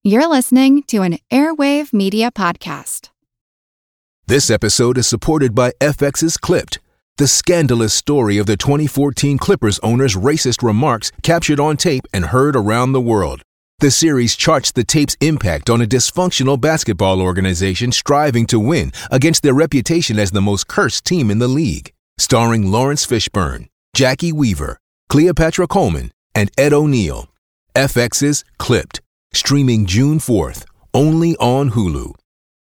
You're listening to an Airwave Media Podcast. This episode is supported by FX's Clipped, the scandalous story of the 2014 Clippers owner's racist remarks captured on tape and heard around the world. The series charts the tape's impact on a dysfunctional basketball organization striving to win against their reputation as the most cursed team in the league. Starring Lawrence Fishburne, Jackie Weaver, Cleopatra Coleman, and Ed O'Neill. FX's Clipped, streaming June 4th, only on Hulu.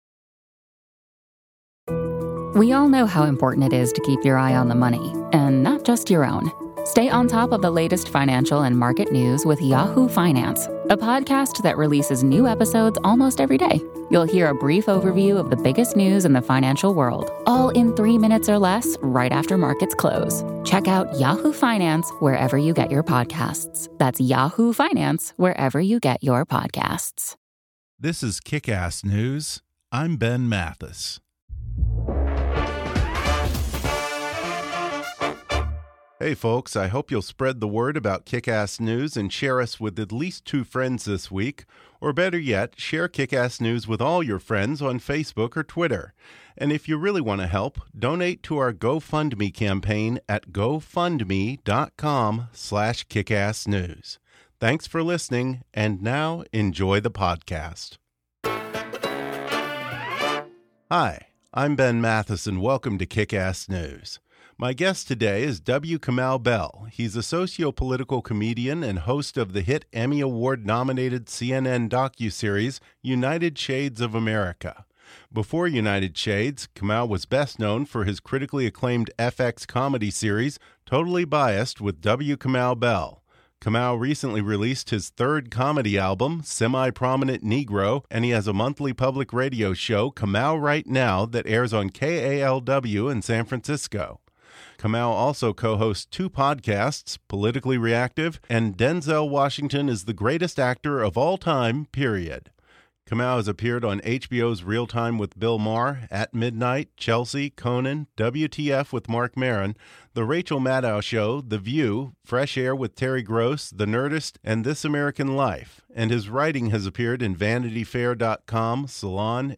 We all know how important it is to keep your eye on the money, and not just your own. Stay on top of the latest financial and market news with Yahoo Finance, a podcast that releases new episodes almost every day. You'll hear a brief overview of the biggest news in the financial world, all in 3 minutes or less, right after markets close. Check out Yahoo Finance wherever you get your podcasts. That's Yahoo Finance wherever you get your podcasts. This is Kick-Ass News. I'm Ben Mathis. Hey folks, I hope you'll spread the word about Kick-Ass News and share us with at least 2 friends this week. Or better yet, share Kick-Ass News with all your friends on Facebook or Twitter. And if you really want to help, donate to our GoFundMe campaign at gofundme.com/kickassnews. Thanks for listening, and now enjoy the podcast. Hi, I'm Ben Mathis, and welcome to Kick-Ass News. My guest today is W. Kamau Bell. He's a socio-political comedian and host of the hit Emmy Award-nominated CNN docuseries United Shades of America. Before United Shades, Kamau was best known for his critically acclaimed FX comedy series Totally Biased with W. Kamau Bell. Kamau recently released his 3rd comedy album, Semi-Prominent Negro, and he has a monthly public radio show, Kamau Right Now, that airs on KALW in San Francisco. Kamau also co-hosts 2 podcasts, Politically Reactive and Denzel Washington is the Greatest Actor of All Time, period. Kamau has appeared on HBO's Real Time with Bill Maher, At Midnight, Chelsea, Conan, WTF with Marc Maron, The Rachel Maddow Show, The View, Fresh Air with Terry Gross, The Nerdist, and This American Life. And his writing has appeared in VanityFair.com, Salon,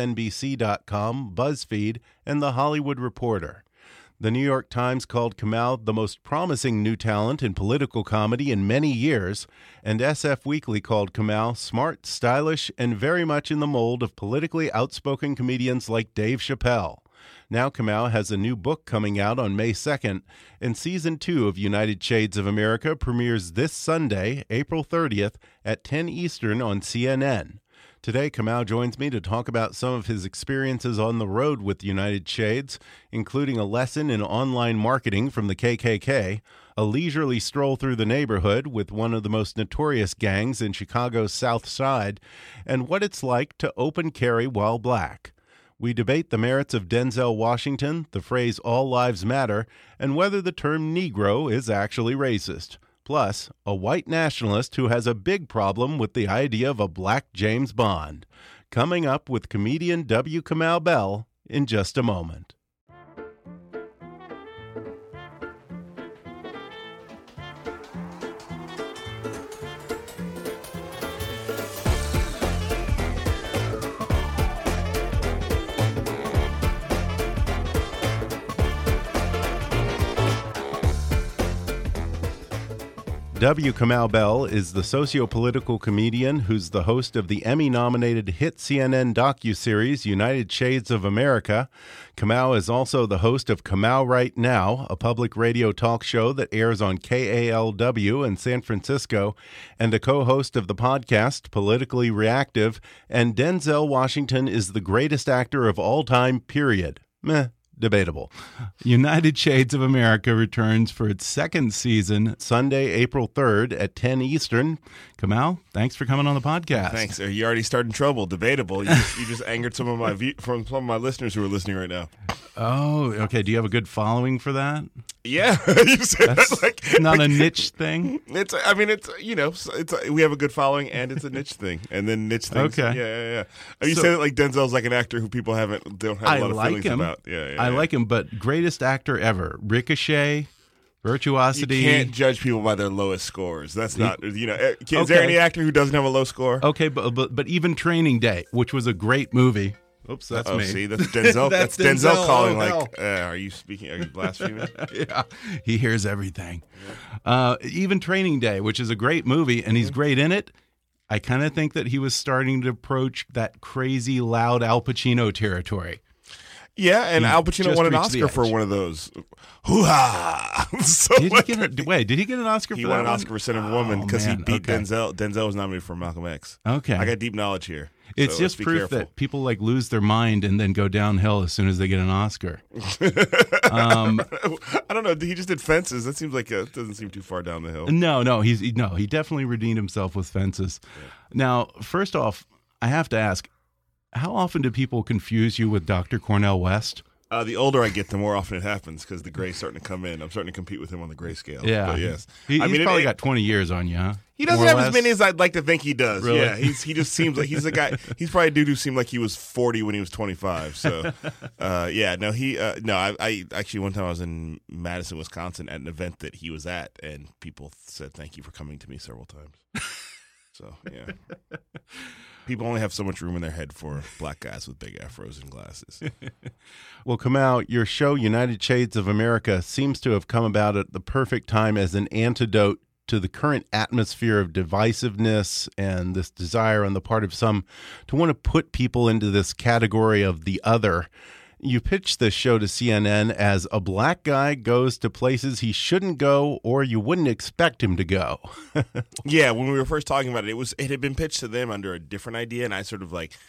MSNBC.com, BuzzFeed, and The Hollywood Reporter. The New York Times called Kamau the most promising new talent in political comedy in many years, and SF Weekly called Kamau smart, stylish, and very much in the mold of politically outspoken comedians like Dave Chappelle. Now Kamau has a new book coming out on May 2nd, and Season 2 of United Shades of America premieres this Sunday, April 30th, at 10 Eastern on CNN. Today, Kamau joins me to talk about some of his experiences on the road with United Shades, including a lesson in online marketing from the KKK, a leisurely stroll through the neighborhood with one of the most notorious gangs in Chicago's South Side, and what it's like to open carry while black. We debate the merits of Denzel Washington, the phrase "all lives matter," and whether the term Negro is actually racist. Plus, a white nationalist who has a big problem with the idea of a black James Bond. Coming up with comedian W. Kamau Bell in just a moment. W. Kamau Bell is the socio-political comedian who's the host of the Emmy-nominated hit CNN docuseries United Shades of America. Kamau is also the host of Kamau Right Now, a public radio talk show that airs on KALW in San Francisco, and a co-host of the podcast Politically Reactive, and Denzel Washington is the greatest actor of all time, period. Meh. Debatable. United Shades of America returns for its 2nd season Sunday, April 3rd at 10 Eastern. Kamau, thanks for coming on the podcast. Thanks. You already started trouble. Debatable. You just angered some of my listeners who are listening right now. Oh, okay. Do you have a good following for that? Yeah, you said that's like not a niche thing. It's. I mean, it's. You know, we have a good following, and it's a niche thing, and then niche things. Okay. Yeah. You said it like Denzel's like an actor who people don't have a lot of feelings about. Yeah. I like him, but greatest actor ever. Ricochet, Virtuosity. You can't judge people by their lowest scores. That's not, Is there any actor who doesn't have a low score? Okay, but even Training Day, which was a great movie. Oops, that's me. See, that's Denzel. that's Denzel calling are you blaspheming? Yeah, he hears everything. Even Training Day, which is a great movie, and he's great in it. I kind of think that he was starting to approach that crazy, loud Al Pacino territory. Yeah, and Al Pacino won an Oscar for one of those. Hoo-ha! Did he get an Oscar for that? He won an Oscar for Son of a Woman because he beat Denzel. Denzel was nominated for Malcolm X. Okay. I got deep knowledge here. It's just proof that people lose their mind and then go downhill as soon as they get an Oscar. I don't know. He just did Fences. That seems like it doesn't seem too far down the hill. No. He definitely redeemed himself with Fences. Yeah. Now, first off, I have to ask, how often do people confuse you with Dr. Cornel West? The older I get, the more often it happens because the gray's starting to come in. I'm starting to compete with him on the gray scale. Yeah. But yes. He's probably got 20 years on you, huh? He doesn't have as many as I'd like to think he does. Really? Yeah, he just seems like he's a guy. He's probably a dude who seemed like he was 40 when he was 25. So, I actually one time I was in Madison, Wisconsin at an event that he was at, and people said thank you for coming to me several times. So, yeah. People only have so much room in their head for black guys with big afros and glasses. Well, Kamau, your show, United Shades of America, seems to have come about at the perfect time as an antidote to the current atmosphere of divisiveness and this desire on the part of some to want to put people into this category of the other. You pitched this show to CNN as a black guy goes to places he shouldn't go or you wouldn't expect him to go. Yeah, when we were first talking about it, it had been pitched to them under a different idea, and I sort of I'd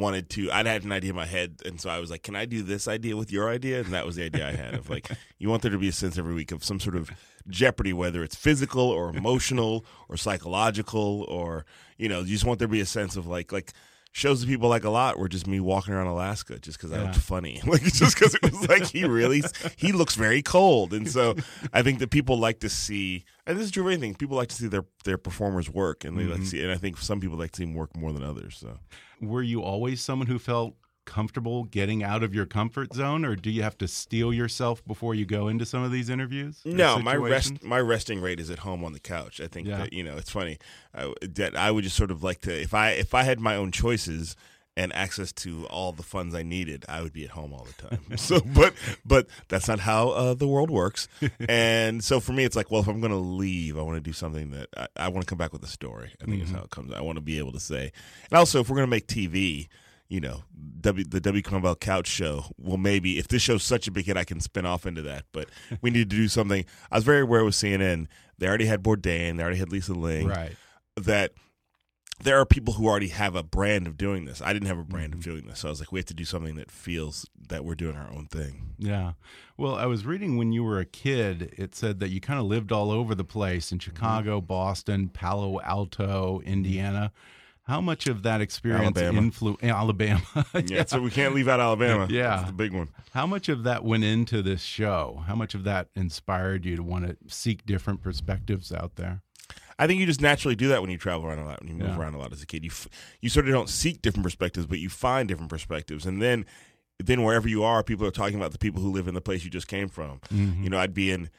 had an idea in my head, and so I was like, can I do this idea with your idea? And that was the idea I had of you want there to be a sense every week of some sort of jeopardy, whether it's physical or emotional or psychological or, you just want there to be a sense of like shows that people like a lot were just me walking around Alaska just because I looked funny. Just because it was he looks very cold. And so I think that people like to see, and this is true of anything, people like to see their performers work. And they like to see, and I think some people like to see them work more than others. So, were you always someone who felt comfortable getting out of your comfort zone, or do you have to steel yourself before you go into some of these interviews? No, my resting rate is at home on the couch. I think that it's funny that I would just sort of like to if I had my own choices and access to all the funds I needed, I would be at home all the time. So, but that's not how the world works. And so for me, it's if I'm going to leave, I want to do something that I want to come back with a story. I think is how it comes. I want to be able to say, and also if we're going to make TV. The W. Kamau Bell Couch Show. Well, maybe if this show's such a big hit, I can spin off into that. But we need to do something. I was very aware with CNN. They already had Bourdain. They already had Lisa Ling. Right. That there are people who already have a brand of doing this. I didn't have a brand of doing this. So I was like, we have to do something that feels that we're doing our own thing. Yeah. Well, I was reading when you were a kid, it said that you kind of lived all over the place in Chicago, Boston, Palo Alto, Indiana. How much of that experience Alabama? Yeah, so we can't leave out Alabama. Yeah. That's the big one. How much of that went into this show? How much of that inspired you to want to seek different perspectives out there? I think you just naturally do that when you travel around a lot, when you move around a lot as a kid. You sort of don't seek different perspectives, but you find different perspectives. And then wherever you are, people are talking about the people who live in the place you just came from. I'd be in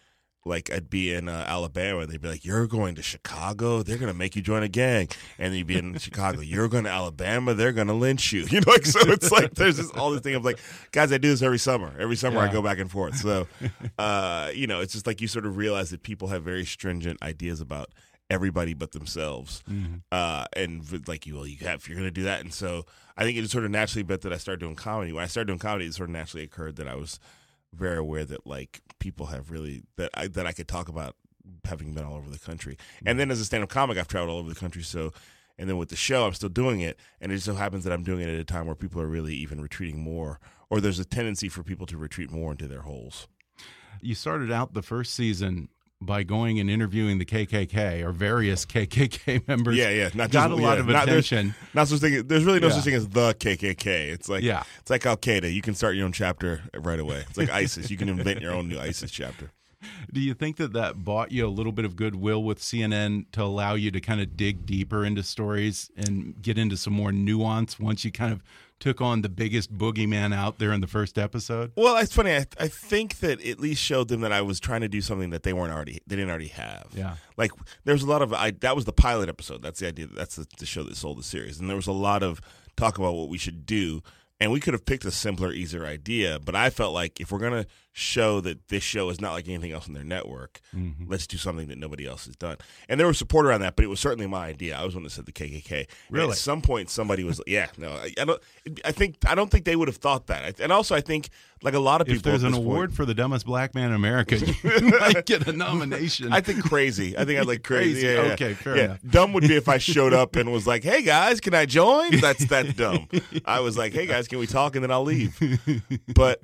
Alabama, and they'd be like, you're going to Chicago, they're going to make you join a gang. And then you'd be in Chicago, you're going to Alabama, they're going to lynch you. So it's there's all this thing of guys, I do this every summer. Every summer I go back and forth. So, it's just you sort of realize that people have very stringent ideas about everybody but themselves. And if you're going to do that. And so I think it just sort of naturally bet that I started doing comedy. When I started doing comedy, it sort of naturally occurred that I was very aware that people have really that I could talk about having been all over the country. And then as a stand-up comic, I've traveled all over the country. So, and then with the show, I'm still doing it, and it just so happens that I'm doing it at a time where people are really even retreating more, or there's a tendency for people to retreat more into their holes. You started out the first season by going and interviewing the KKK or various KKK members. Yeah. Got a lot of attention. There's really no such thing as the KKK. It's it's like Al Qaeda. You can start your own chapter right away. It's like ISIS. You can invent your own new ISIS chapter. Do you think that bought you a little bit of goodwill with CNN to allow you to kind of dig deeper into stories and get into some more nuance once you kind of took on the biggest boogeyman out there in the first episode? Well, it's funny. I think that at least showed them that I was trying to do something that they didn't already have. Yeah. Like there's a lot of that was the pilot episode. That's the idea. That's the show that sold the series, and there was a lot of talk about what we should do. And we could have picked a simpler, easier idea, but I felt like if we're going to show that this show is not like anything else on their network, let's do something that nobody else has done. And there was support around that, but it was certainly my idea. I was one that said the KKK. Really? And at some point, somebody was, I don't think they would have thought that. And also, I think like a lot of people, if there's an award for the dumbest black man in America, you might get a nomination. I think crazy. I think I'd like crazy. Yeah, okay, fair enough. Dumb would be if I showed up and was like, "Hey guys, can I join?" That's dumb. I was like, "Hey guys, can we talk?" And then I'll leave. But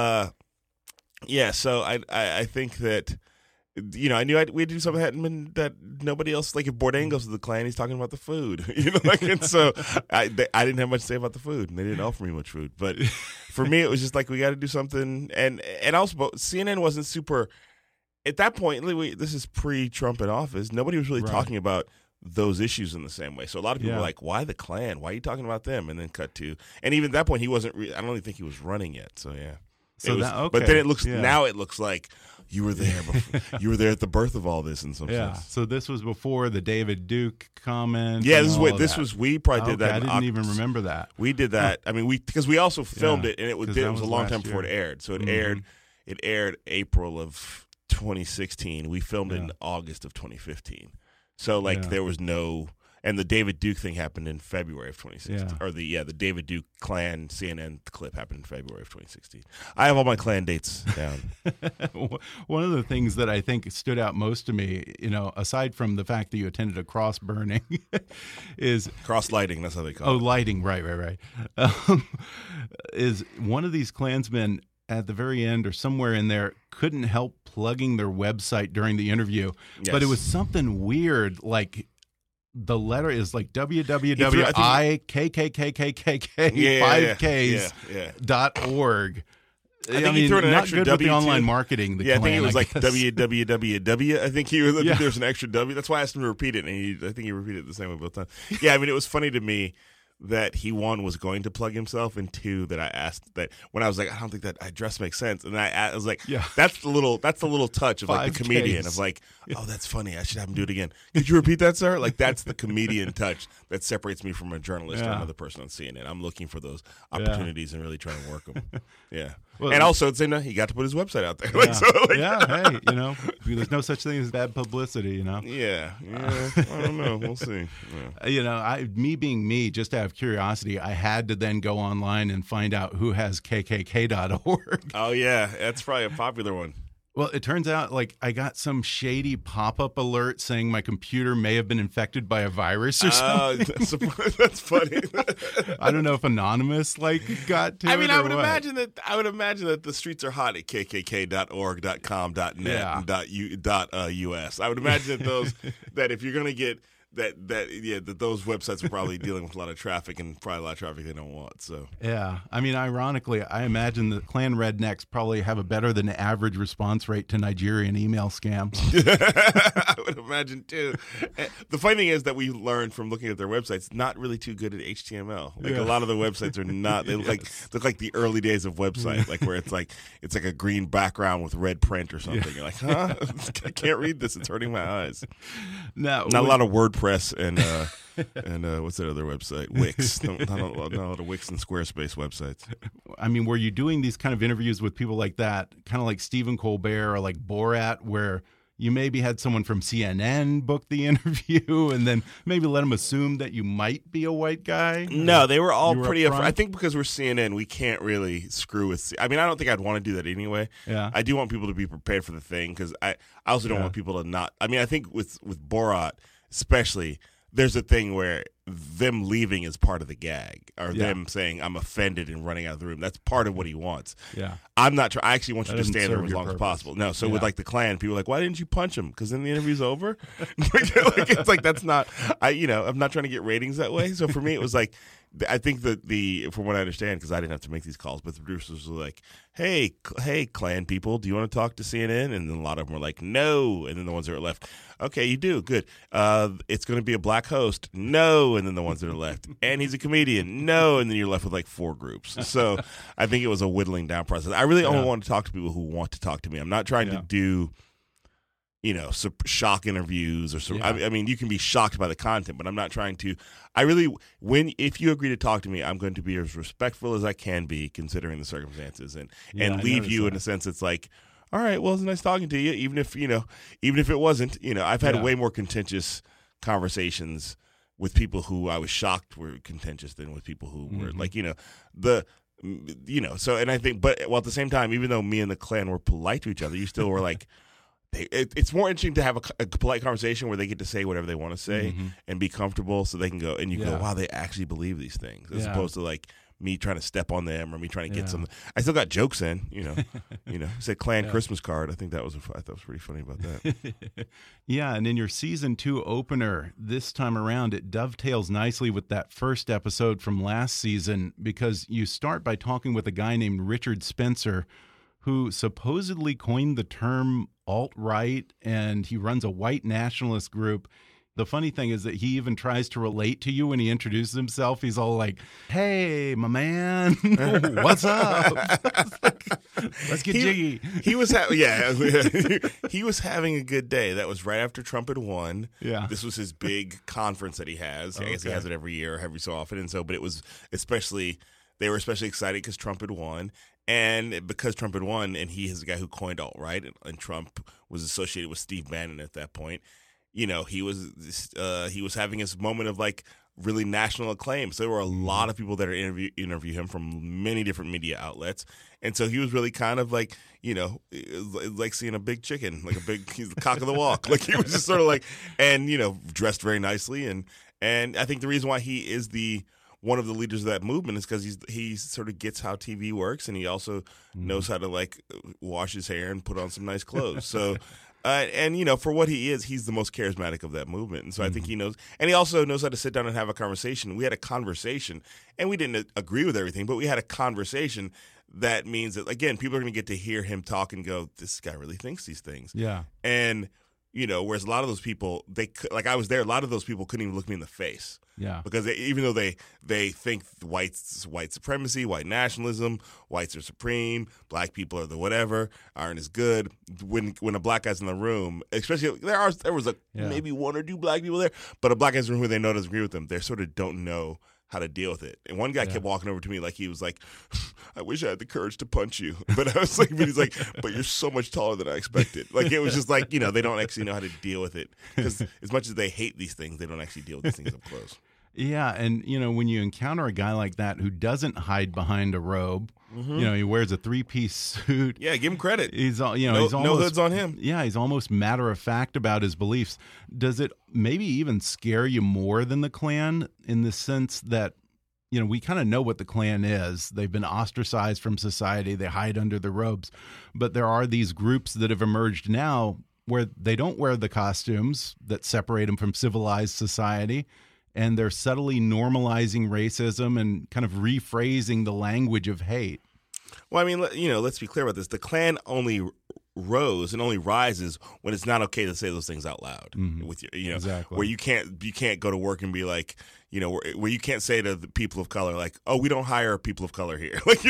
so I think that I knew we had to do something that nobody else, like if Bourdain goes to the Klan, he's talking about the food, and so I didn't have much to say about the food, and they didn't offer me much food. But for me, it was just like we got to do something, and also CNN wasn't super at that point. This is pre-Trump in office. Nobody was really talking about those issues in the same way. So a lot of people were like, "Why the Klan? Why are you talking about them?" And then cut to, and even at that point, he wasn't. I don't even think he was running yet. So yeah. So but then it looks now it looks like you were there. You were there at the birth of all this in some sense. So this was before the David Duke comment. Yeah, we probably did that. I didn't even remember that. We did that. I mean, because we also filmed it, and it was a long time before it aired. So it aired April of 2016. We filmed it in August of 2015. So there was no. And the David Duke thing happened in February of 2016. Or the David Duke Klan CNN clip happened in February of 2016. I have all my Klan dates down. One of the things that I think stood out most to me, aside from the fact that you attended a cross burning, is cross lighting. That's how they call it. Oh, lighting, right. Is one of these Klansmen at the very end or somewhere in there couldn't help plugging their website during the interview, but it was something weird like. The letter is like www.5kkkkk5ks.org. I think he threw in an extra not good W. With the online marketing. I think it was like www. I think there's an extra W. That's why I asked him to repeat it, and I think he repeated it the same way both times. Yeah, I mean, it was funny to me that he, one, was going to plug himself, and two, that I asked that when I was like, I don't think that address makes sense, and I was like, that's the little touch of like the comedian of like, oh, that's funny, I should have him do it again. Could you repeat that, sir? Like that's the comedian touch that separates me from a journalist or another person on CNN. I'm looking for those opportunities and really trying to work them. Yeah. Well, and also at the same time, he got to put his website out there. Hey, there's no such thing as bad publicity, Yeah, I don't know. We'll see. Yeah. Me being me, just out of curiosity, I had to then go online and find out who has kkk.org. Oh, yeah. That's probably a popular one. Well, it turns out like I got some shady pop-up alert saying my computer may have been infected by a virus or something. That's funny. I don't know if Anonymous got to it. I would imagine that the streets are hot at kkk.org.com.net and .us. I would imagine that if you're going to get that those websites are probably dealing with a lot of traffic and probably a lot of traffic they don't want. So ironically, I imagine the Klan rednecks probably have a better than average response rate to Nigerian email scams. I would imagine too. The funny thing is that we learned from looking at their websites, not really too good at HTML. A lot of the websites are not. They look like the early days of website, like where it's like a green background with red print or something. You're like, huh? I can't read this. It's hurting my eyes. Not a lot of WordPress and what's that other website? Wix. Not a lot of Wix and Squarespace websites. I mean, were you doing these kind of interviews with people like that, kind of like Stephen Colbert or like Borat, where you maybe had someone from CNN book the interview and then maybe let them assume that you might be a white guy? No, they were all pretty upfront. I think because we're CNN, we can't really screw with. I mean, I don't think I'd want to do that anyway. Yeah, I do want people to be prepared for the thing because I also don't want people to not. I mean, I think with Borat especially, there's a thing where them leaving is part of the gag, or them saying I'm offended and running out of the room. That's part of what he wants. Yeah, I'm not. I actually want you to stand there as long as possible. No, so with like the Klan, people are like, why didn't you punch him? Because then the interview's over. It's like that's not. I'm not trying to get ratings that way. So for me, it was like I think that from what I understand, because I didn't have to make these calls, but the producers were like, hey, Klan people, do you want to talk to CNN? And then a lot of them were like, no. And then the ones that were left, okay, you do, good. It's going to be a black host, no. And then the ones that are left, and he's a comedian, no. And then you're left with like 4 groups. So I think it was a whittling down process. I really only want to talk to people who want to talk to me. I'm not trying to do, shock interviews or I mean, you can be shocked by the content, but I'm not trying to. If you agree to talk to me, I'm going to be as respectful as I can be, considering the circumstances, and leave you in a sense. It's like, all right, well, it's nice talking to you, even if it wasn't. I've had way more contentious conversations with people who I was shocked were contentious than with people who were like, So, and I think, but at the same time, even though me and the Klan were polite to each other, you still were like. It's more interesting to have a polite conversation where they get to say whatever they want to say and be comfortable, so they can go and you go, wow, they actually believe these things, as opposed to like me trying to step on them or me trying to get some. I still got jokes in, Said Klan Christmas card. I think that was I thought it was pretty funny about that. Yeah, and in your season 2 opener this time around, it dovetails nicely with that first episode from last season, because you start by talking with a guy named Richard Spencer, who supposedly coined the term alt-right, and he runs a white nationalist group. The funny thing is that he even tries to relate to you when he introduces himself. He's all like, hey, my man, what's up? Let's get jiggy. He was he was having a good day. That was right after Trump had won. Yeah. This was his big conference that he has. I guess he has it every year, every so often. And so, but it was they were especially excited because Trump had won. And because Trump had won, and he is the guy who coined alt-right, and Trump was associated with Steve Bannon at that point, he was having his moment of like really national acclaim. So there were a lot of people that are interview him from many different media outlets, and so he was really kind of like like seeing a big chicken, like he's the cock of the walk, like he was just sort of like, and dressed very nicely, and I think the reason why he is one of the leaders of that movement is because he sort of gets how TV works, and he also knows how to like wash his hair and put on some nice clothes. So, and for what he is, he's the most charismatic of that movement. And so I think he knows, and he also knows how to sit down and have a conversation. We had a conversation, and we didn't agree with everything, but we had a conversation. That means that, again, people are going to get to hear him talk and go, this guy really thinks these things. Yeah. And whereas a lot of those people, like I was there, a lot of those people couldn't even look me in the face. Yeah. Because even though they think white supremacy, white nationalism, whites are supreme, black people are the whatever, aren't as good. When a black guy's in the room, especially there was maybe 1 or 2 black people there, but a black guy's in the room who they know doesn't agree with them, they sort of don't know how to deal with it. And one guy kept walking over to me like he was like, I wish I had the courage to punch you. But I was like, but he's like, but you're so much taller than I expected. Like it was just like, they don't actually know how to deal with it. Because as much as they hate these things, they don't actually deal with these things up close. Yeah, and when you encounter a guy like that who doesn't hide behind a robe, he wears a 3-piece suit. Yeah, give him credit. He's he's almost, no hoods on him. Yeah, he's almost matter of fact about his beliefs. Does it maybe even scare you more than the Klan, in the sense that we kind of know what the Klan is? They've been ostracized from society. They hide under the robes, but there are these groups that have emerged now where they don't wear the costumes that separate them from civilized society. And they're subtly normalizing racism and kind of rephrasing the language of hate. Well, I mean, let's be clear about this. The Klan only rose and only rises when it's not okay to say those things out loud. With exactly. Where you can't go to work and be like, where you can't say to the people of color like, oh, we don't hire people of color here. Like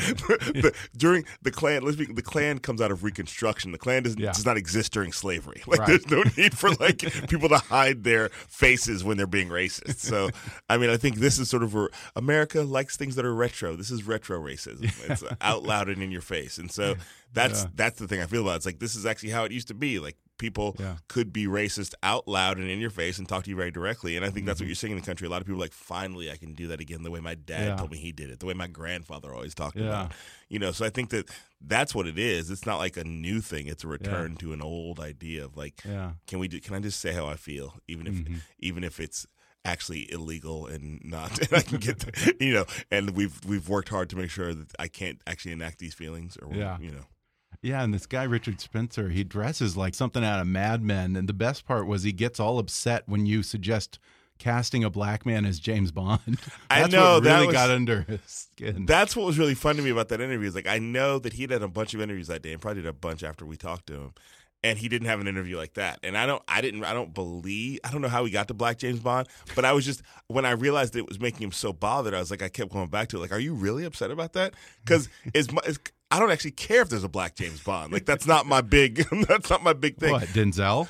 during the Klan, the Klan comes out of Reconstruction. The Klan does not exist during slavery. Like there's no need for like people to hide their faces when they're being racist. So I mean, I think this is sort of America likes things that are retro. This is retro racism. It's out loud and in your face, and so. That's the thing I feel about it. It's like this is actually how it used to be. Like people could be racist out loud and in your face and talk to you very directly. And I think that's what you're seeing in the country. A lot of people are like, finally, I can do that again the way my dad told me he did it, the way my grandfather always talked about. So I think that's what it is. It's not like a new thing. It's a return to an old idea of like, can I just say how I feel, even if it's actually illegal and not, and I can get, and we've worked hard to make sure that I can't actually enact these feelings or, Yeah, and this guy, Richard Spencer, he dresses like something out of Mad Men. And the best part was he gets all upset when you suggest casting a black man as James Bond. I know what that really got under his skin. That's what was really fun to me about that interview. Is like I know that he had a bunch of interviews that day, and probably did a bunch after we talked to him. And he didn't have an interview like that. And I don't know how he got to Black James Bond, but I was just, when I realized that it was making him so bothered, I was like, I kept going back to it. Like, are you really upset about that? Because I don't actually care if there's a Black James Bond. Like, that's not my big thing. What, Denzel?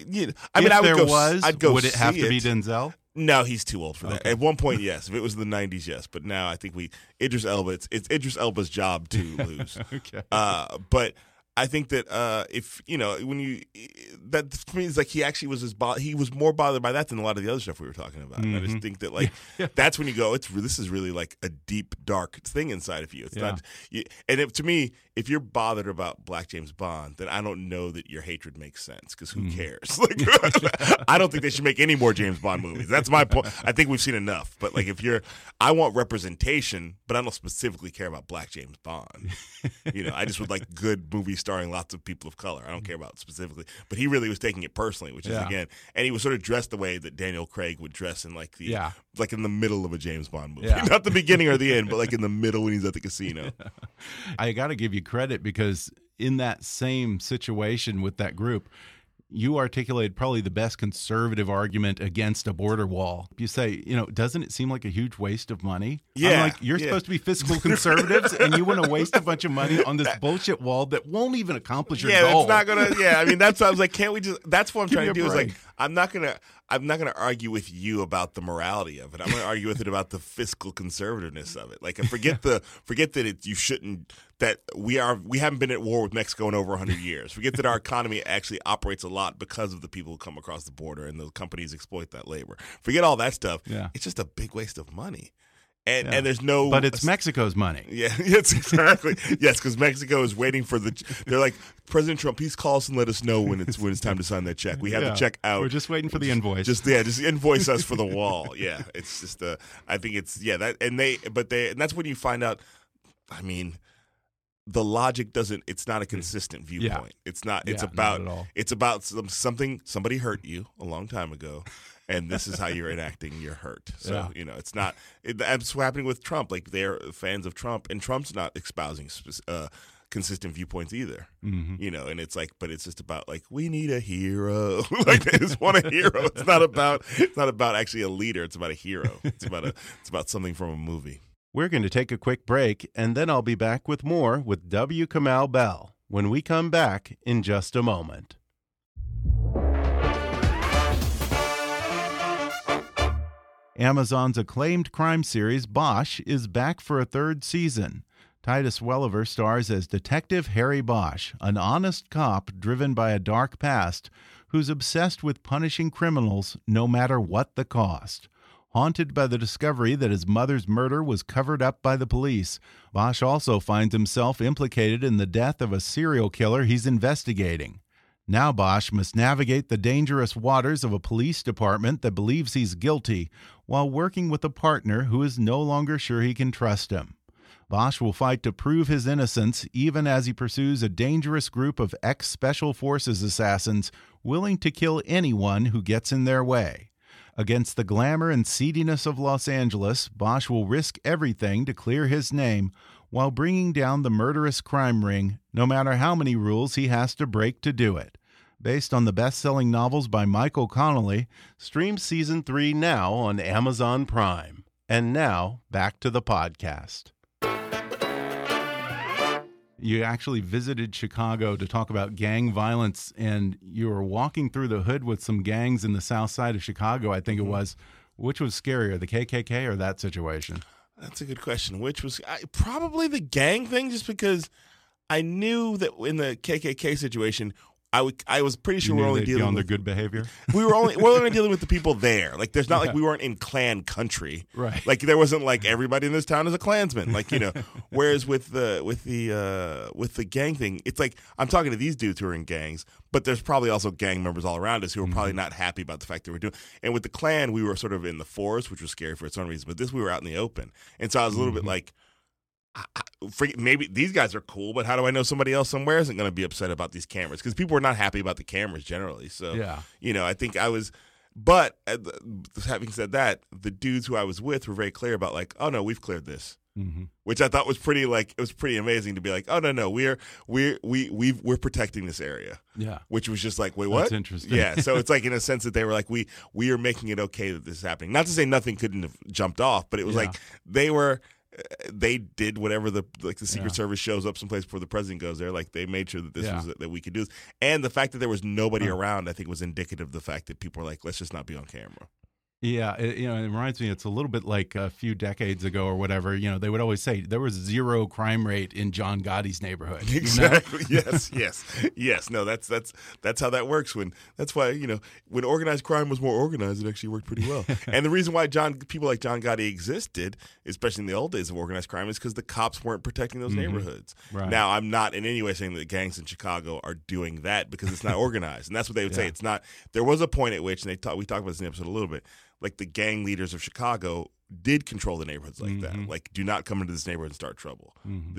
I'd go. Would it have to be Denzel? No, he's too old for that. Okay. At one point, yes. If it was the 90s, yes. But now I think Idris Elba, it's Idris Elba's job to lose. Okay. But I think that if that for me is like he actually was he was more bothered by that than a lot of the other stuff we were talking about. And I just think that like that's when you go, this is really like a deep dark thing inside of you. It's not, to me, if you're bothered about Black James Bond, then I don't know that your hatred makes sense because who cares? Like I don't think they should make any more James Bond movies. That's my point. I think we've seen enough. But like I want representation, but I don't specifically care about Black James Bond. I just would like good movies starring lots of people of color. I don't care about specifically, but he really was taking it personally, which is again, and he was sort of dressed the way that Daniel Craig would dress in like like in the middle of a James Bond movie, not the beginning or the end, but like in the middle when he's at the casino. I got to give you credit because in that same situation with that group, you articulated probably the best conservative argument against a border wall. You say, doesn't it seem like a huge waste of money? Yeah. I'm like, you're supposed to be fiscal conservatives and you want to waste a bunch of money on this bullshit wall that won't even accomplish your goal. It's not going to, I mean, that's why I was like, can't we just, that's what I'm trying to do is like, I'm not going to argue with you about the morality of it. I'm going to argue with it about the fiscal conservativeness of it. Like, forget that you shouldn't, that we haven't been at war with Mexico in over 100 years. Forget that our economy actually operates a lot because of the people who come across the border and the companies exploit that labor. Forget all that stuff. Yeah. It's just a big waste of money. And there's no... But it's Mexico's money. Yeah, yes, exactly. Yes, because Mexico is waiting for they're like, President Trump, please call us and let us know when it's time to sign that check. We have the check out. We're just waiting for the invoice. Just invoice us for the wall. Yeah, it's just, I think it's, that, and that's when you find out, I mean... The logic it's not a consistent viewpoint. It's not, it's about something, somebody hurt you a long time ago, and this is how you're enacting your hurt. So, it's not, that's what's happening with Trump. Like, they're fans of Trump, and Trump's not espousing consistent viewpoints either. Mm-hmm. And it's like, but it's just about like, we need a hero. Like, they just want a hero. It's not about actually a leader. It's about a hero. It's about something from a movie. We're going to take a quick break, and then I'll be back with more with W. Kamau Bell when we come back in just a moment. Amazon's acclaimed crime series Bosch is back for a third season. Titus Welliver stars as Detective Harry Bosch, an honest cop driven by a dark past who's obsessed with punishing criminals no matter what the cost. Haunted by the discovery that his mother's murder was covered up by the police, Bosch also finds himself implicated in the death of a serial killer he's investigating. Now Bosch must navigate the dangerous waters of a police department that believes he's guilty, while working with a partner who is no longer sure he can trust him. Bosch will fight to prove his innocence even as he pursues a dangerous group of ex-Special Forces assassins willing to kill anyone who gets in their way. Against the glamour and seediness of Los Angeles, Bosch will risk everything to clear his name while bringing down the murderous crime ring, no matter how many rules he has to break to do it. Based on the best-selling novels by Michael Connelly, stream Season 3 now on Amazon Prime. And now, back to the podcast. You actually visited Chicago to talk about gang violence, and you were walking through the hood with some gangs in the south side of Chicago, I think it was. Which was scarier, the KKK or that situation? That's a good question. Which was probably the gang thing, just because I knew that in the KKK situation, I was pretty sure we were only dealing with good behavior. We're only dealing with the people there. Like, there's not like we weren't in Klan country, right? Like, there wasn't like everybody in this town is a Klansman, like, Whereas with the gang thing, it's like I'm talking to these dudes who are in gangs, but there's probably also gang members all around us who are probably not happy about the fact that we're doing. And with the Klan, we were sort of in the forest, which was scary for its own reason. But this, we were out in the open, and so I was a little bit like, maybe these guys are cool, but how do I know somebody else somewhere isn't going to be upset about these cameras? Because people were not happy about the cameras generally. So, I think I was, But having said that, the dudes who I was with were very clear about like, oh no, we've cleared this, which I thought was pretty it was pretty amazing to be like, oh no, we're protecting this area, which was just like, wait, what? That's interesting. Yeah, so it's like in a sense that they were like, we are making it okay that this is happening. Not to say nothing couldn't have jumped off, but it was like they did whatever the Secret Service shows up someplace before the president goes there. Like they made sure that this was that we could do this, and the fact that there was nobody around, I think, was indicative of the fact that people were like, let's just not be on camera. Yeah, it reminds me. It's a little bit like a few decades ago or whatever. They would always say there was 0 crime rate in John Gotti's neighborhood. Exactly. Yes. No, that's how that works. That's why when organized crime was more organized, it actually worked pretty well. And the reason why people like John Gotti existed, especially in the old days of organized crime, is because the cops weren't protecting those neighborhoods. Right. Now, I'm not in any way saying that gangs in Chicago are doing that because it's not organized, and that's what they would say. It's not. There was a point at which, and we talked about this in the episode a little bit. Like the gang leaders of Chicago did control the neighborhoods like that. Like, do not come into this neighborhood and start trouble.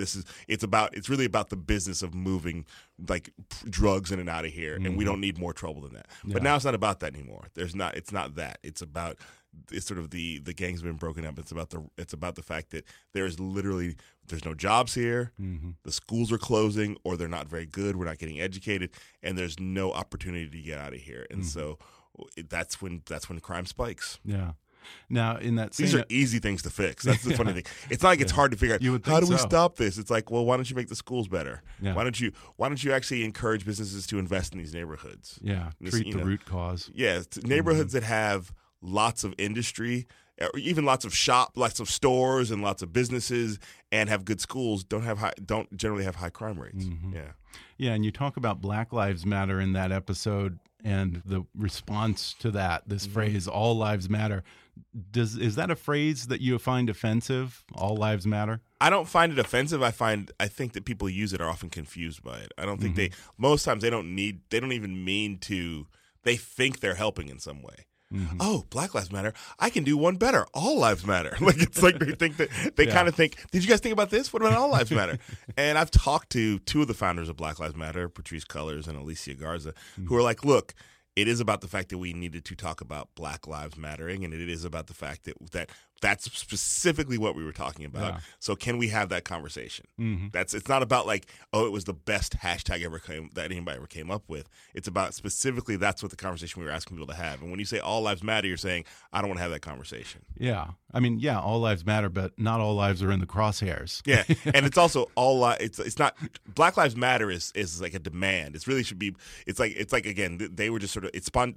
It's really about the business of moving like drugs in and out of here, and we don't need more trouble than that. But now it's not about that anymore. It's not that. It's sort of the gangs have been broken up. It's about the fact that there's no jobs here. The schools are closing, or they're not very good. We're not getting educated, and there's no opportunity to get out of here. And so that's when crime spikes. Yeah. Now, in that these are easy things to fix. That's the funny thing. It's not like it's hard to figure out. How do we stop this? It's like, well, why don't you make the schools better? Yeah. Why don't you actually encourage businesses to invest in these neighborhoods? Yeah, treat the root cause. Yeah, neighborhoods that have lots of industry, or even lots of stores, and lots of businesses, and have good schools don't generally have high crime rates. Yeah, and you talk about Black Lives Matter in that episode and the response to that, this phrase, all lives matter. Is that a phrase that you find offensive, all lives matter? I don't find it offensive. I think that people who use it are often confused by it. I don't think most times they don't even mean to, they think they're helping in some way. Oh, Black Lives Matter. I can do one better. All lives matter. Like it's like they think that they kind of think, did you guys think about this? What about all lives matter? And I've talked to 2 of the founders of Black Lives Matter, Patrisse Cullors and Alicia Garza, who are like, look, it is about the fact that we needed to talk about Black Lives Mattering, and it is about the fact that that's specifically what we were talking about. Yeah. So can we have that conversation? It's not about like, oh, it was the best hashtag that anybody ever came up with. It's about specifically that's what the conversation we were asking people to have. And when you say all lives matter, you're saying I don't want to have that conversation. Yeah, I mean, yeah, all lives matter, but not all lives are in the crosshairs. Yeah, and it's also it's not Black Lives Matter is like a demand. It really should be. It's like again, they were just sort of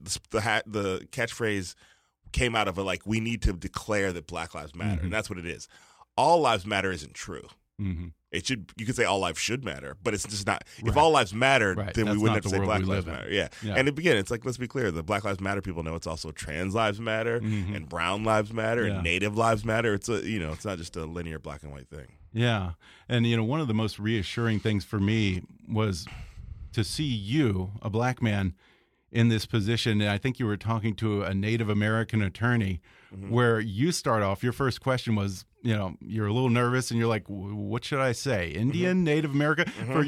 the catchphrase came out of we need to declare that Black Lives Matter, and that's what it is. All lives matter isn't true. It should, you could say all lives should matter, but it's just not. Right. If all lives mattered, then we wouldn't have to say Black Lives Matter. Yeah. And again, it's like, let's be clear, the Black Lives Matter people know it's also trans lives matter and brown lives matter and Native lives matter. It's it's not just a linear black and white thing. Yeah, and one of the most reassuring things for me was to see you, a black man, in this position. And I think you were talking to a Native American attorney where you start off, your first question was, you're a little nervous and you're like, what should I say? Indian, Native American?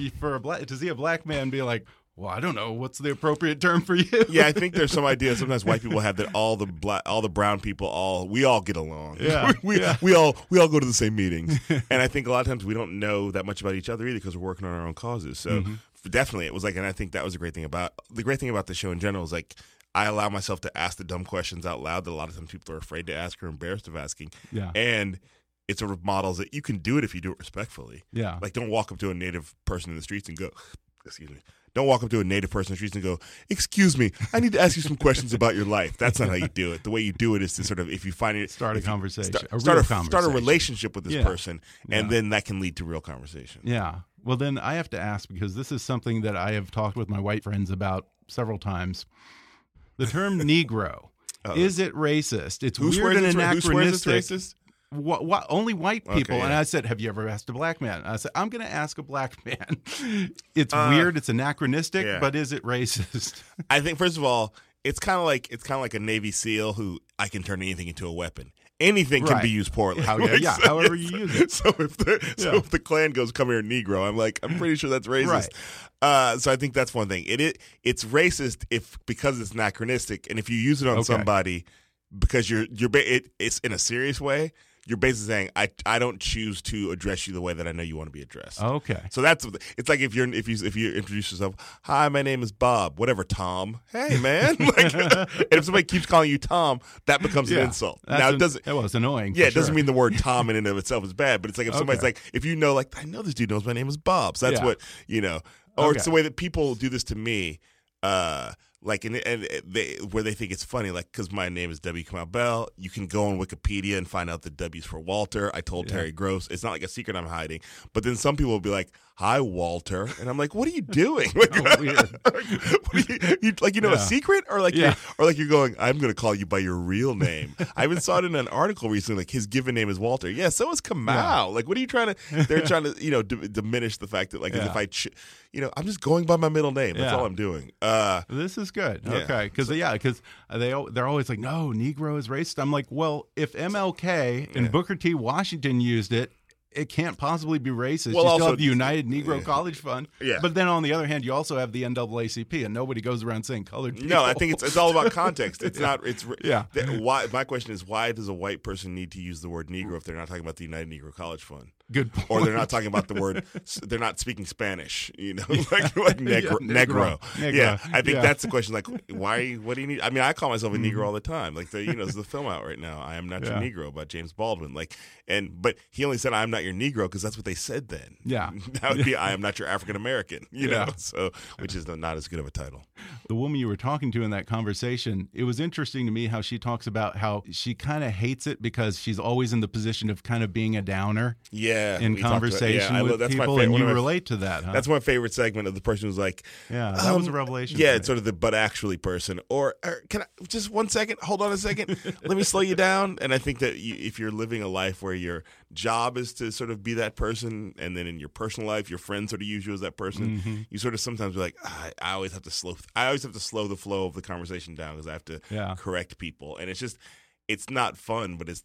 To see a black man be like, well, I don't know, what's the appropriate term for you? Yeah, I think there's some idea sometimes white people have that all the brown people, we all get along. Yeah. we all go to the same meetings. And I think a lot of times we don't know that much about each other either because we're working on our own causes. So definitely it was like, and I think that was the great thing about the show in general is like, I allow myself to ask the dumb questions out loud that a lot of times people are afraid to ask or embarrassed of asking. Yeah. And it sort of models that you can do it if you do it respectfully. Yeah. Like don't walk up to a Native person in the streets and go, excuse me. Don't walk up to a Native person in the streets and go, excuse me, I need to ask you some questions about your life. That's not how you do it. The way you do it is to sort of, if you find it. Start a conversation. Start a relationship with this person, and then that can lead to real conversation. Yeah. Well, then I have to ask, because this is something that I have talked with my white friends about several times. The term Negro, is it racist? It's weird and anachronistic. Who swears it's racist? What, only white people. Okay, yeah. And I said, have you ever asked a black man? I said, I'm going to ask a black man. It's weird. It's anachronistic, but is it racist? I think, first of all, it's kind of like a Navy SEAL who I can turn anything into a weapon. anything can be used poorly. However you use it. So if the Klan goes, "Come here, Negro," I'm pretty sure that's racist. Right. So I think that's one thing. It's racist because it's anachronistic, and if you use it on somebody because it's in a serious way. You're basically saying, I don't choose to address you the way that I know you want to be addressed. Okay. So it's like if you introduce yourself, "Hi, my name is Bob," whatever, Tom. Hey, man. And if somebody keeps calling you Tom, that becomes an insult. Now it doesn't. That was annoying. Yeah, it doesn't mean the word Tom in and of itself is bad, but it's like if somebody's like, if you know, like, I know this dude knows my name is Bob. So that's what or it's the way that people do this to me. Where they think it's funny, like, because my name is W. Kamau Bell. You can go on Wikipedia and find out the W's for Walter. I told Terry Gross. It's not like a secret I'm hiding. But then some people will be like, "Hi, Walter," and I'm like, "What are you doing? Weird. A secret, or like you're going, I'm going to call you by your real name." I even saw it in an article recently, like his given name is Walter. Yeah, so is Kamau. Yeah. Like, what are you trying to? They're trying to diminish the fact that as if I'm just going by my middle name. That's all I'm doing. This is good. Okay, because they're always like, "No, Negro is racist." I'm like, well, if MLK and Booker T. Washington used it, it can't possibly be racist. Well, you also, still have the United Negro College Fund. Yeah. But then on the other hand, you also have the NAACP, and nobody goes around saying colored people. No, I think it's all about context. It's not. It's Why? My question is, why does a white person need to use the word Negro if they're not talking about the United Negro College Fund? Good point. Or they're not talking about the word. They're not speaking Spanish. Like negro. Yeah, I think that's the question. Like, why? What do you need? I mean, I call myself a Negro all the time. Like, there's the film out right now, "I Am Not Your Negro" by James Baldwin. Like, but he only said, "I am not your Negro" because that's what they said then. Yeah, that would be "I am not your African American." You know, so which is not as good of a title. The woman you were talking to in that conversation, it was interesting to me how she talks about how she kind of hates it because she's always in the position of kind of being a downer. Yeah, in conversation with people, and you relate to that. Huh? That's my favorite segment of the person who's like, that was a revelation. Yeah, it's sort of the "but actually" person, or can I just 1 second? Hold on a second. Let me slow you down. And I think that if you're living a life where your job is to sort of be that person, and then in your personal life, your friends sort of use you as that person, you sort of sometimes be like, I always have to slow the flow of the conversation down because I have to correct people, and it's just. It's not fun, but it's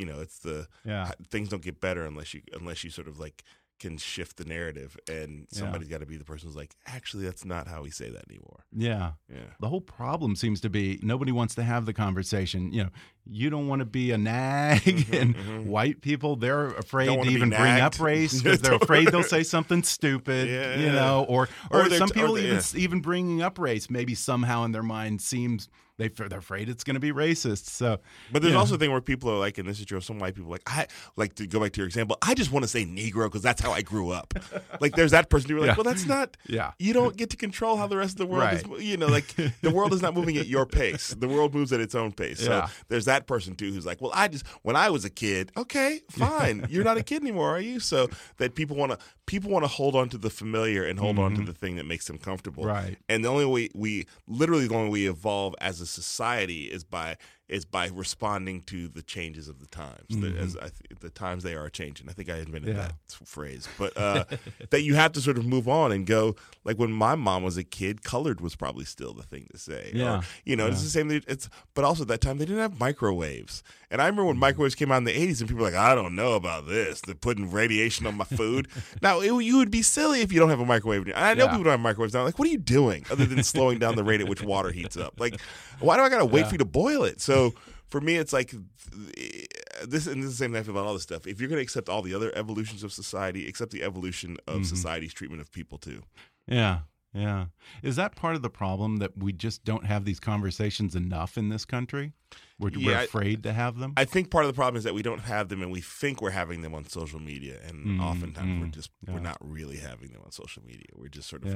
things don't get better unless you sort of like can shift the narrative, and somebody's got to be the person who's like, actually, that's not how we say that anymore. Yeah. The whole problem seems to be nobody wants to have the conversation. You don't want to be a nag, and white people, they're afraid to even bring up race because they're afraid they'll say something stupid, or some people even bringing up race maybe somehow in their mind seems they're afraid it's going to be racist. So, but there's also a thing where people are like, and this is true, some white people are like, I like to go back to your example. I just want to say Negro because that's how I grew up. Like, there's that person who's like, well, that's not. Yeah. You don't get to control how the rest of the world is. Like the world is not moving at your pace. The world moves at its own pace. So there's that person too who's like, well, when I was a kid, okay, fine, you're not a kid anymore, are you? So that people want to hold on to the familiar and hold on to the thing that makes them comfortable. Right. And the only way we evolve as a society is by responding to the changes of the times. The times they are changing. I think I invented that phrase, but that you have to sort of move on and go. Like when my mom was a kid, colored was probably still the thing to say. Yeah, it's the same. But also at that time they didn't have microwaves. And I remember when microwaves came out in the 80s, and people were like, I don't know about this. They're putting radiation on my food. Now you would be silly if you don't have a microwave. And I know people don't have microwaves now. Like, what are you doing other than slowing down the rate at which water heats up? Like, why do I got to wait for you to boil it? So for me, it's like this is the same thing I feel about all this stuff. If you're going to accept all the other evolutions of society, accept the evolution of society's treatment of people too. Yeah. Yeah. Is that part of the problem that we just don't have these conversations enough in this country? We're afraid to have them? I think part of the problem is that we don't have them, and we think we're having them on social media, and oftentimes we're not really having them on social media. We're just sort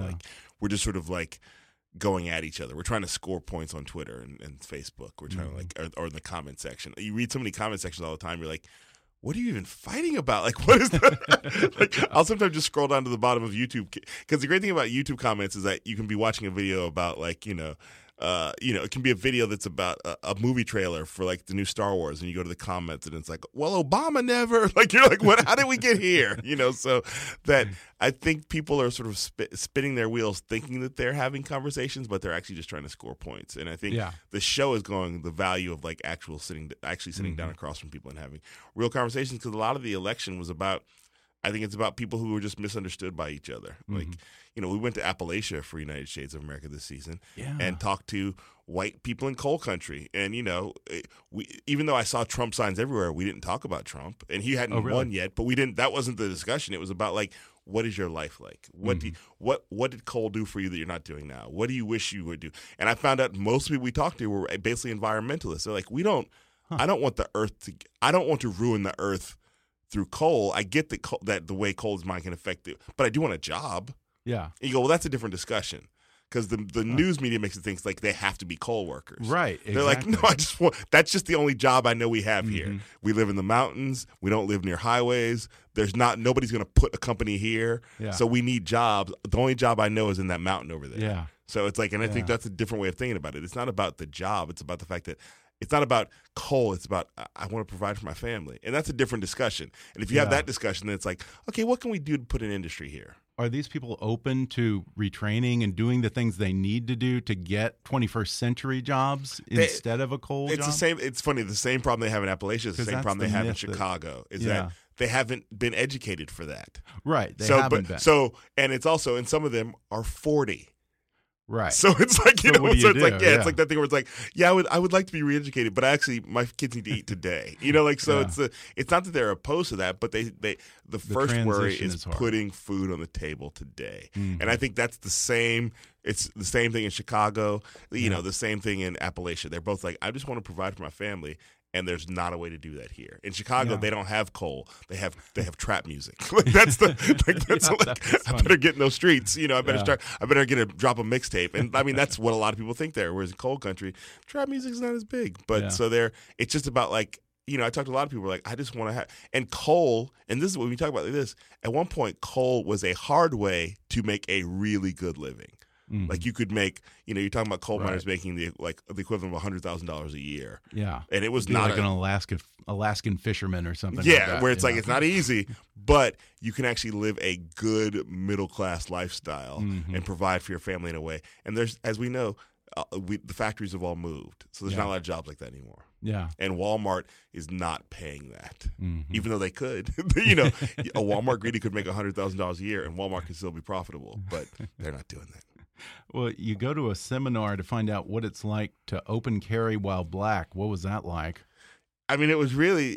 of like going at each other. We're trying to score points on Twitter and Facebook. We're trying to or in the comment section. You read so many comment sections all the time, you're like, what are you even fighting about? Like, what is that? Like, I'll sometimes just scroll down to the bottom of YouTube, because the great thing about YouTube comments is that you can be watching a video about, like, it can be a video that's about a movie trailer for like the new Star Wars, and you go to the comments and it's like, well, Obama never, like, you're like, what? How did we get here? So that I think people are sort of spinning their wheels thinking that they're having conversations, but they're actually just trying to score points. And I think the show is going the value of like actually sitting down across from people and having real conversations, because a lot of the election was about, I think it's about people who were just misunderstood by each other. Like, we went to Appalachia for United Shades of America this season and talked to white people in coal country. And, even though I saw Trump signs everywhere, we didn't talk about Trump. And he hadn't won yet, but that wasn't the discussion. It was about, like, what is your life like? What did coal do for you that you're not doing now? What do you wish you would do? And I found out most people we talked to were basically environmentalists. They're like, I don't want I don't want to ruin the earth through coal. I get that the way coal is mine can affect it, but I do want a job. Yeah. And you go, well, that's a different discussion, because the news media makes it think like they have to be coal workers. Right. Exactly. They're like, no, that's just the only job I know we have here. We live in the mountains. We don't live near highways. Nobody's going to put a company here. Yeah. So we need jobs. The only job I know is in that mountain over there. Yeah. So it's like, and I think that's a different way of thinking about it. It's not about the job. It's about the fact that it's not about coal. It's about I want to provide for my family. And that's a different discussion. And if you have that discussion, then it's like, okay, what can we do to put an industry here? Are these people open to retraining and doing the things they need to do to get 21st century jobs instead of a coal job? The same. It's funny. The same problem they have in Appalachia is the same problem they have in Chicago. That they haven't been educated for that. Right. They haven't been. And it's also, and some of them are 40. Right. So it's like, it's like that thing where it's like, I would like to be reeducated, but my kids need to eat today. It's not that they're opposed to that, but the first worry is putting food on the table today. And I think that's the same. It's the same thing in Chicago, the same thing in Appalachia. They're both like, I just want to provide for my family. And there's not a way to do that here. In Chicago, they don't have coal. They have trap music. I better get in those streets. I better drop a mixtape. And I mean, that's what a lot of people think there. Whereas in coal country, trap music is not as big. But it's just about like, I talked to a lot of people like, I just want to have, and coal, and this is when we talk about this, at one point, coal was a hard way to make a really good living. Like you could make, you're talking about coal miners making the equivalent of $100,000 a year. Yeah, and it was not like an Alaskan fisherman or something. Yeah, like that, where it's like it's not easy, but you can actually live a good middle class lifestyle and provide for your family in a way. And there's, as we know, the factories have all moved, so there's not a lot of jobs like that anymore. Yeah, and Walmart is not paying that, even though they could. A Walmart greedy could make $100,000 a year, and Walmart can still be profitable, but they're not doing that. Well, you go to a seminar to find out what it's like to open carry while black. What was that like? I mean, it was really,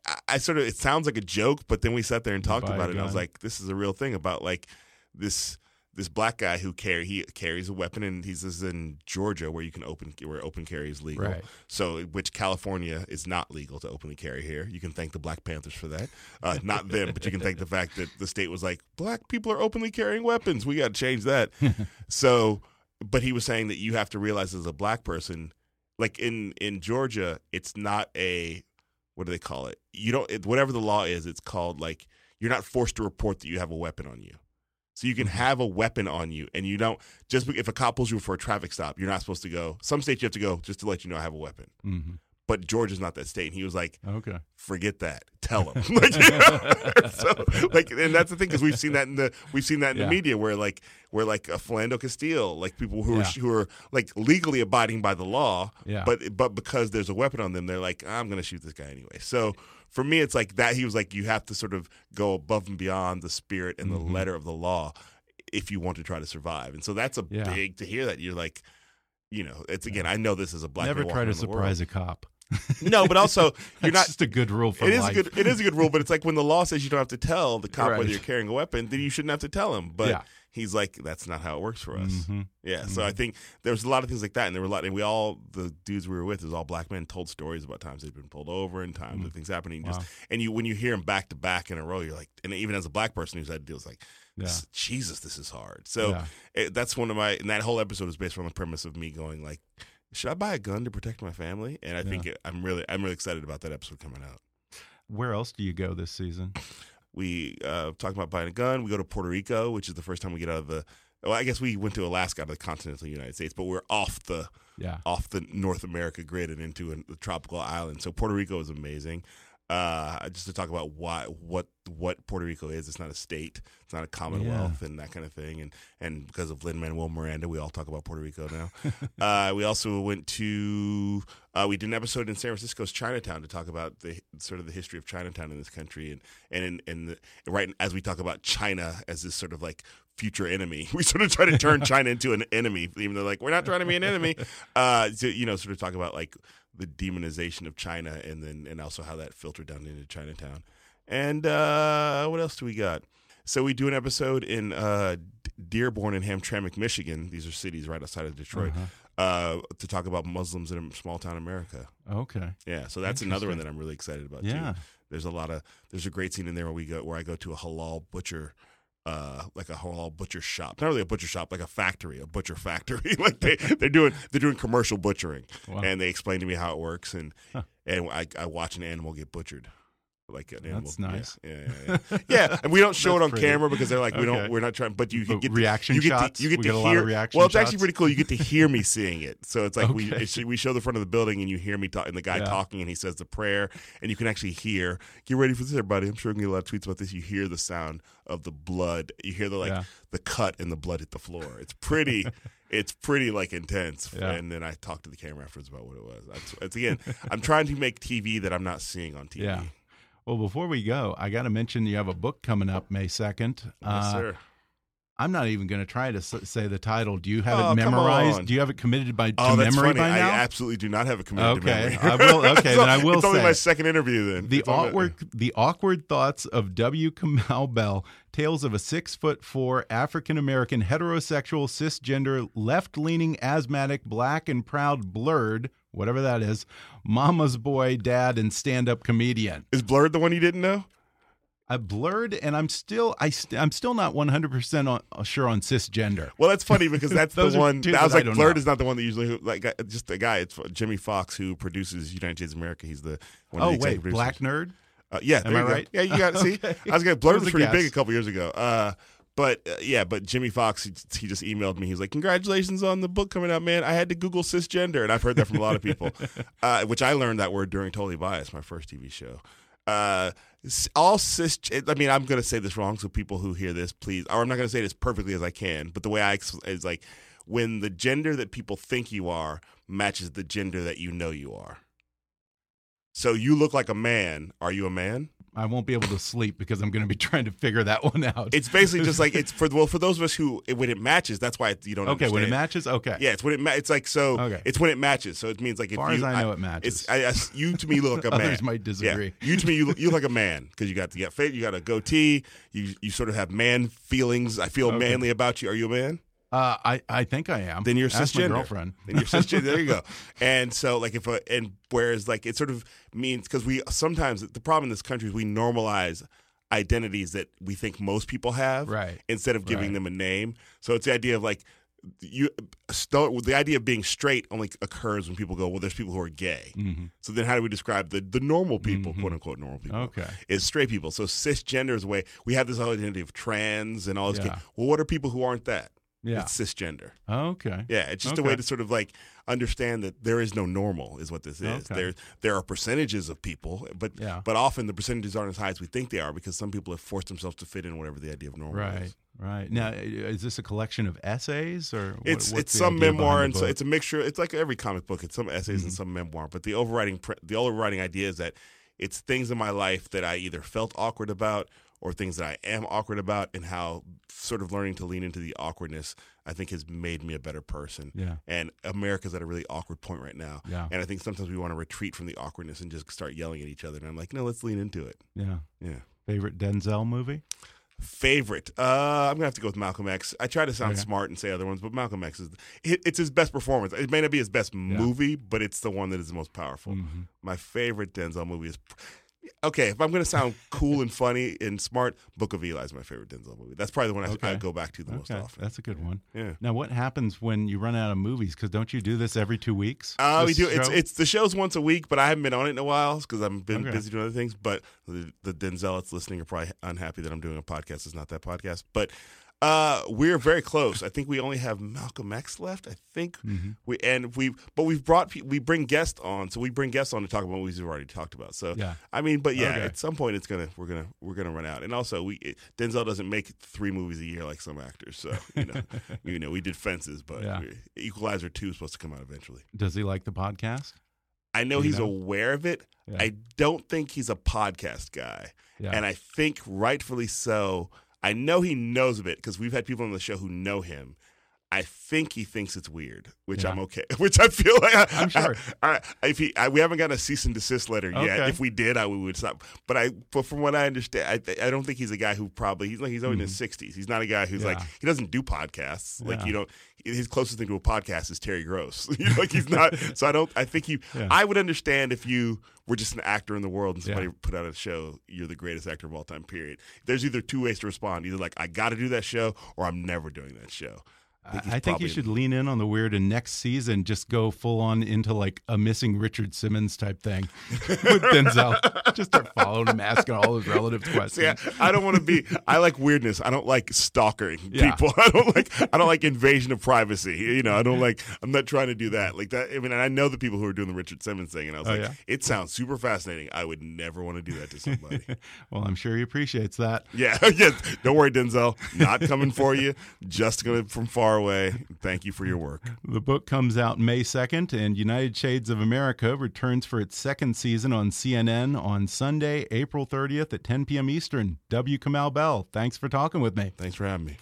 it sounds like a joke, but then we sat there and talked about it, and I was like, this is a real thing about like this black guy who carries a weapon, and he's in Georgia where where open carry is legal. Right. So, which California is not legal to openly carry here. You can thank the Black Panthers for that. Not them, but you can thank the fact that the state was like, black people are openly carrying weapons. We got to change that. So, but he was saying that you have to realize as a black person, like in Georgia, it's not what do they call it? Whatever the law is, it's called like, you're not forced to report that you have a weapon on you. So you can have a weapon on you, and you don't if a cop pulls you for a traffic stop, you're not supposed to go. Some states you have to go just to let you know I have a weapon. But Georgia's not that state. And he was like, okay, forget that. Tell him. And that's the thing, because we've seen that in the media where Philando Castile, like people who are like legally abiding by the law, but because there's a weapon on them, they're like, I'm going to shoot this guy anyway. So for me, it's like that. He was like, you have to sort of go above and beyond the spirit and the letter of the law if you want to try to survive. And so that's big to hear that. You're like, it's again, I know this is a black man never try to surprise a cop. No, but also you're not. It's just a good rule for life. It is a good rule, but it's like when the law says you don't have to tell the cop whether you're carrying a weapon, then you shouldn't have to tell him. But he's like, that's not how it works for us. Yeah, so I think there was a lot of things like that, and there were a lot. And the dudes we were with, is all black men, told stories about times they'd been pulled over and times that things happening. When you hear them back to back in a row, you're like, and even as a black person who's had to deal, it's like, Jesus, this is hard. So that's one of and that whole episode is based on the premise of me going like, should I buy a gun to protect my family? And I think I'm really excited about that episode coming out. Where else do you go this season? We talk about buying a gun. We go to Puerto Rico, which is the first time we get out of Well, I guess we went to Alaska out of the continental United States, but we're off the North America grid and into a tropical island. So Puerto Rico is amazing. Just to talk about what Puerto Rico is. It's not a state. It's not a commonwealth and that kind of thing. And because of Lin-Manuel Miranda, we all talk about Puerto Rico now. We also went to we did an episode in San Francisco's Chinatown to talk about the sort of the history of Chinatown in this country, and right as we talk about China as this sort of like future enemy, we sort of try to turn China into an enemy, even though like we're not trying to be an enemy. Sort of talk about like the demonization of China, and also how that filtered down into Chinatown. And what else do we got? So we do an episode in Dearborn and Hamtramck, Michigan. These are cities right outside of Detroit. To talk about Muslims in small town America. Okay. Yeah, so that's another one that I'm really excited about too. There's a great scene in there where I go to a halal butcher. Like a halal butcher shop, not really a butcher shop, like a butcher factory. Like they're doing commercial butchering, and they explain to me how it works, and I watch an animal get butchered. Like an animal. That's nice. Yeah. And we don't show it on camera because they're like we're not trying. But you get reaction shots. You get to a hear. Lot of reaction well, it's shots. actually pretty cool. You get to hear me seeing it. So it's like we show the front of the building, and you hear me talking, and the guy talking, and he says the prayer, and you can actually hear. Get ready for this, everybody. I'm sure I'm gonna get a lot of tweets about this. You hear the sound of the blood. You hear the cut and the blood hit the floor. It's pretty. It's pretty like intense, and then I talk to the camera afterwards about what it was. It's again, I'm trying to make TV that I'm not seeing on TV. Yeah. Well, before we go, I got to mention you have a book coming up May 2nd. Yes, sir. I'm not even going to try to say the title. Do you have it memorized? Do you have it committed to memory funny. by now? I absolutely do not have it committed to memory. I will. Okay, then I will it's say. only my second interview then. The awkward thoughts of W. Kamau Bell, tales of a 6'4" African-American heterosexual cisgender left-leaning asthmatic black and proud blurred, whatever that is, mama's boy, dad, and stand-up comedian. Is Blurred the one you didn't know? I blurred, and I'm still not 100% sure on cisgender. Well, that's funny because that's the one. I was like, Blurred is not the one that usually just the guy. It's Jimmy Fox who produces United States of America. He's the one of the executive producers. Black Nerd. Yeah, am I right? Yeah, you got to see. I was going Blurred was pretty big a couple years ago. But Jimmy Fox, he just emailed me. He's like, congratulations on the book coming out, man. I had to Google cisgender, and I've heard that from a lot of people, which I learned that word during Totally Biased, my first TV show. All cis. I mean, I'm going to say this wrong, so people who hear this, please, or I'm not going to say it as perfectly as I can, but the way is like when the gender that people think you are matches the gender that you know you are. So you look like a man. Are you a man? I won't be able to sleep because I'm going to be trying to figure that one out. It's basically just like it's for those of us who when it matches, that's why you don't. Okay, understand. when it matches, okay. Yeah, it's when it it's like so. Okay. It's when it matches. So it means like if as far as I know, it matches. You to me look like a man. Others might disagree. Yeah. You to me you look like a man because you got a goatee. You sort of have man feelings. I feel manly about you. Are you a man? I think I am. Then you're Ask cisgender. my girlfriend. Then you're cisgender. There you go. And so like whereas like it sort of means because we sometimes the problem in this country is we normalize identities that we think most people have, right? Instead of giving them a name. So it's the idea of like the idea of being straight only occurs when people go, well, there's people who are gay. Mm-hmm. So then how do we describe the normal people, quote unquote normal people? Okay, is straight people. So cisgender is a way we have this whole identity of trans and all this. Yeah. Well, what are people who aren't that? Yeah. It's cisgender. Okay. Yeah, it's just a way to sort of like understand that there is no normal is what this is. Okay. There are percentages of people, but often the percentages aren't as high as we think they are because some people have forced themselves to fit in whatever the idea of normal is. Right. Now, is this a collection of essays or it's some memoir and so it's a mixture. It's like every comic book. It's some essays and some memoir, but the overriding idea is that it's things in my life that I either felt awkward about or things that I am awkward about, and how sort of learning to lean into the awkwardness, I think, has made me a better person. Yeah. And America's at a really awkward point right now. Yeah. And I think sometimes we want to retreat from the awkwardness and just start yelling at each other. And I'm like, no, let's lean into it. Yeah. Yeah. Favorite Denzel movie? Favorite? I'm going to have to go with Malcolm X. I try to sound smart and say other ones, but Malcolm X it's his best performance. It may not be his best movie, but it's the one that is the most powerful. Mm-hmm. My favorite Denzel movie is... Okay, if I'm going to sound cool and funny and smart, Book of Eli is my favorite Denzel movie. That's probably the one I go back to the most often. That's a good one. Yeah. Now, what happens when you run out of movies? Because don't you do this every 2 weeks? We do. It's the show's once a week, but I haven't been on it in a while because I've been busy doing other things. But the Denzelites listening are probably unhappy that I'm doing a podcast. It's not that podcast. But We're very close. I think we only have Malcolm X left. I think we bring guests on, so we bring guests on to talk about movies we've already talked about. So at some point we're gonna run out. And also Denzel doesn't make 3 movies a year like some actors. So we did Fences, but Equalizer 2 is supposed to come out eventually. Does he like the podcast? I know he's aware of it. Yeah. I don't think he's a podcast guy, and I think rightfully so. I know he knows of it because we've had people on the show who know him. I think he thinks it's weird, which I'm okay. Which I feel like I'm sure. We haven't gotten a cease and desist letter yet. If we did, we would stop. But from what I understand, I don't think he's a guy who he's only in his 60s. He's not a guy who's like he doesn't do podcasts. Like his closest thing to a podcast is Terry Gross. Like he's not. So I think I would understand if you were just an actor in the world and somebody put out a show, you're the greatest actor of all time, period. There's either 2 ways to respond. Either like, I got to do that show, or I'm never doing that show. I think you should lean in on the weird, and next season just go full on into like a missing Richard Simmons type thing with Denzel. Just start following him, asking all his relatives questions. Yeah, I don't want to be. I like weirdness. I don't like stalking people. I don't like invasion of privacy. I don't like. I'm not trying to do that. Like that. I mean, and I know the people who are doing the Richard Simmons thing, and I was it sounds super fascinating. I would never want to do that to somebody. Well, I'm sure he appreciates that. Yeah. Don't worry, Denzel. Not coming for you. Just gonna from far away. Thank you for your work. The book comes out May 2nd, and United Shades of America returns for its 2nd season on CNN on Sunday, April 30th at 10 p.m. Eastern. W. Kamau Bell, thanks for talking with me. Thanks for having me.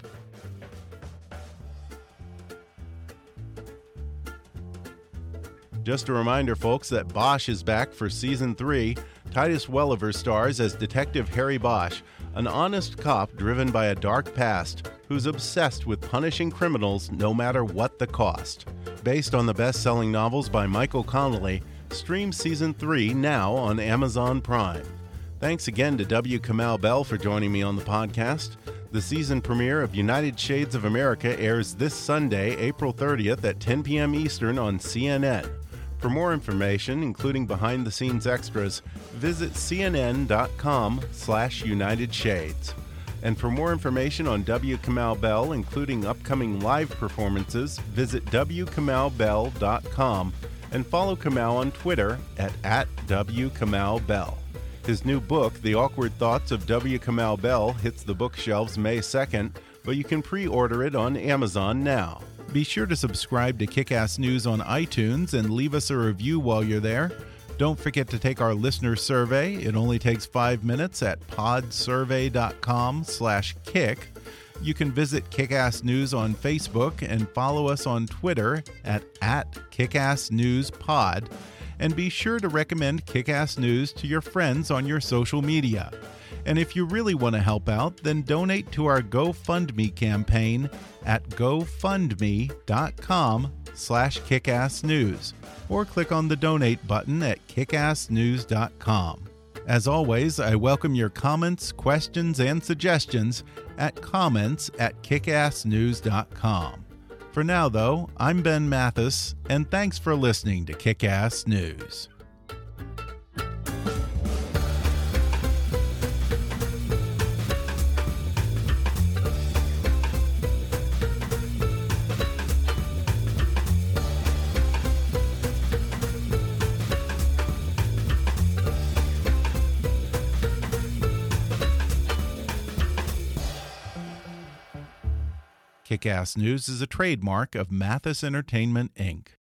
Just a reminder, folks, that Bosch is back for Season 3. Titus Welliver stars as Detective Harry Bosch, an honest cop driven by a dark past who's obsessed with punishing criminals no matter what the cost. Based on the best-selling novels by Michael Connelly, stream Season 3 now on Amazon Prime. Thanks again to W. Kamau Bell for joining me on the podcast. The season premiere of United Shades of America airs this Sunday, April 30th at 10 p.m. Eastern on CNN. For more information, including behind-the-scenes extras, visit cnn.com/UnitedShades. And for more information on W. Kamau Bell, including upcoming live performances, visit wkamaubell.com and follow Kamau on Twitter at @WKamauBell. His new book, The Awkward Thoughts of W. Kamau Bell, hits the bookshelves May 2nd, but you can pre-order it on Amazon now. Be sure to subscribe to Kick-Ass News on iTunes and leave us a review while you're there. Don't forget to take our listener survey. It only takes 5 minutes at podsurvey.com/kick. You can visit Kick-Ass News on Facebook and follow us on Twitter at @KickassNewsPod. And be sure to recommend Kick-Ass News to your friends on your social media. And if you really want to help out, then donate to our GoFundMe campaign at gofundme.com/kickassnews, or click on the donate button at kickassnews.com. As always, I welcome your comments, questions, and suggestions at comments@kickassnews.com. For now, though, I'm Ben Mathis, and thanks for listening to Kick-Ass News. Kick-Ass News is a trademark of Mathis Entertainment, Inc.